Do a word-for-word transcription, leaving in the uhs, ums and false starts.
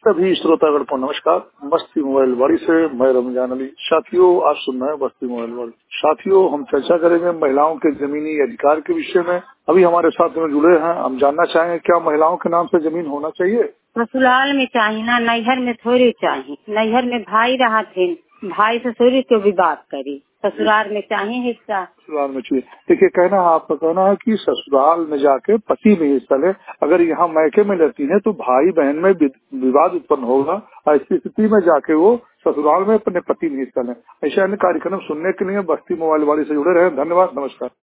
सभी श्रोतागण को नमस्कार। बस्ती मोबाइल वाड़ी से मैं रमजान अली। साथियों, आज सुनना है बस्ती मोबाइल वाड़ी। साथियों, हम चर्चा करेंगे महिलाओं के जमीनी अधिकार के विषय में। अभी हमारे साथ में जुड़े हैं, हम जानना चाहेंगे क्या महिलाओं के नाम से जमीन होना चाहिए? ससुराल में चाहिए ना, नैहर में थोड़ी चाहिए। नैहर में भाई रहा थे, भाई से थोड़ी तो भी बात करी। ससुराल में चाहिए हिस्सा। ससुराल में चाहिए। देखिए, कहना आपका कहना है कि ससुराल में जाके पति में हिस्सा ले। अगर यहाँ मैके में रहती है तो भाई बहन में विवाद उत्पन्न होगा। ऐसी स्थिति में जाके वो ससुराल में अपने पति में हिस्सा लें। ऐसे अन्य कार्यक्रम सुनने के लिए बस्ती मोबाइल वाली से जुड़े रहे। धन्यवाद, नमस्कार।